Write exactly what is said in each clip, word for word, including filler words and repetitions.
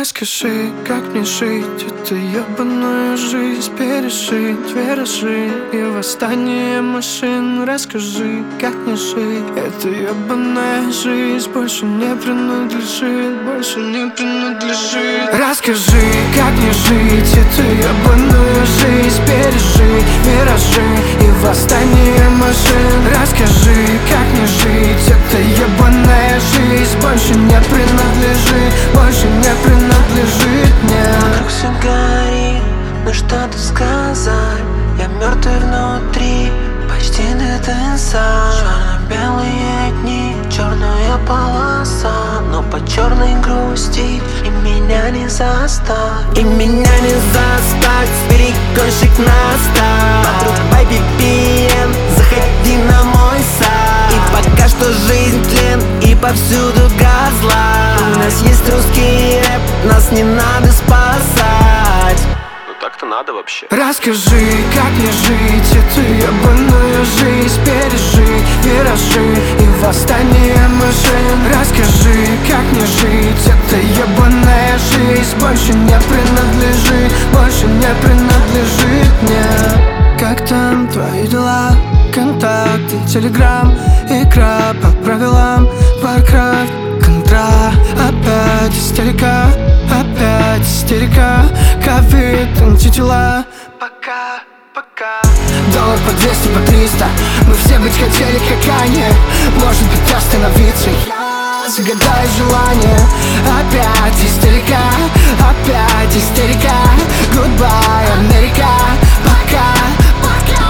Расскажи, как мне жить эту ебаную жизнь, пережить виражи и восстание машин. Расскажи, как мне жить, эта ебаная жизнь больше не принадлежит, больше не принадлежит. Расскажи, как мне жить эту ебаную жизнь, пережить виражи и восстание машин. Расскажи, как мне жить, эта ебаная жизнь больше не принадлежит, больше не принадлежит мне. Вокруг все горит, но что-то сказать. Я мертвый внутри, почти нет инса. Черно-белые дни, черная полоса, но по черной грусти и меня не заставить. И меня не заставить, переконщик настал. Потрубай би пи эм, заходи на мой сайт. И пока что жизнь тлен, и повсюду газла. У нас есть русский рэп, нас не надо спасать. Ну так-то надо вообще. Расскажи, как мне жить эту ебаную жизнь, пережить виражи и восстание машин. Расскажи, как мне жить, эта ебаная жизнь больше не принадлежит, больше не принадлежит мне. Как там твои дела? Контакты, телеграм, игра по правилам, Warcraft, контра. Опять истерика, опять истерика, ковид, антитела. Пока, пока. Доллар по двести, по триста, мы все быть хотели как они. Может быть остановиться, я загадаю желание. Опять истерика, опять истерика, goodbye, Америка. Пока, пока.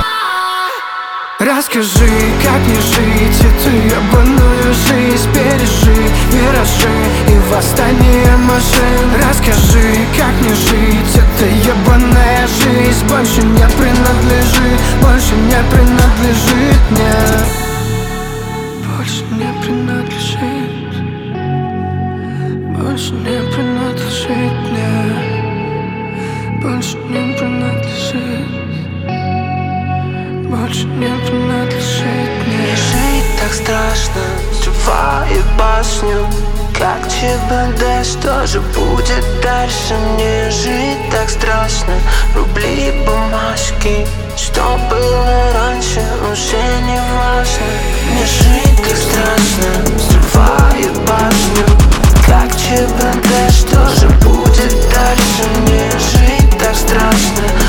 Расскажи, как мне жить эту ебаную жизнь, пережить виражи и восстание машин. Расскажи, как мне жить, эта ебаная жизнь больше не принадлежит, больше не принадлежит мне. Больше не принадлежит, больше не принадлежит мне, больше не принадлежит, больше не принадлежит мне. Мне жить так страшно, взрывает башню, как ЧБД, что же будет дальше? Мне жить так страшно, рубли и бумажки, что было раньше, уже не важно. Мне жить так страшно, взрывает башню, как ЧБД, что же будет дальше? Мне жить так страшно,